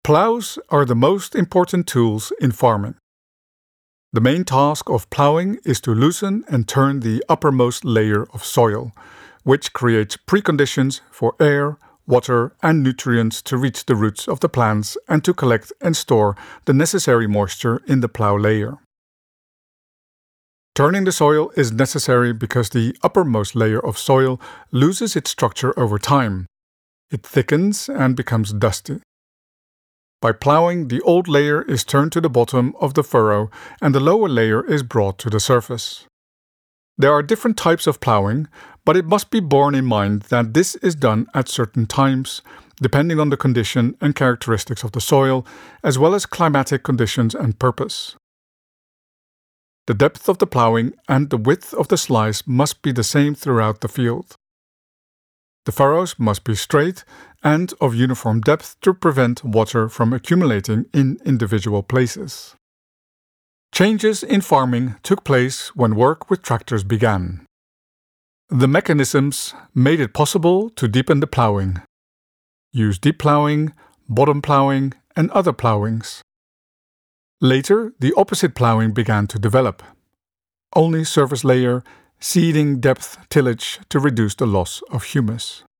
Plows are the most important tools in farming. The main task of plowing is to loosen and turn the uppermost layer of soil, which creates preconditions for air, water, and nutrients to reach the roots of the plants and to collect and store the necessary moisture in the plow layer. Turning the soil is necessary because the uppermost layer of soil loses its structure over time. It thickens and becomes dusty. By plowing, the old layer is turned to the bottom of the furrow and the lower layer is brought to the surface. There are different types of plowing, but it must be borne in mind that this is done at certain times, depending on the condition and characteristics of the soil, as well as climatic conditions and purpose. The depth of the plowing and the width of the slice must be the same throughout the field. The furrows must be straight and of uniform depth to prevent water from accumulating in individual places. Changes in farming took place when work with tractors began. The mechanisms made it possible to deepen the plowing, use deep plowing, bottom plowing, and other plowings. Later, the opposite plowing began to develop. Only surface layer, seeding depth tillage to reduce the loss of humus.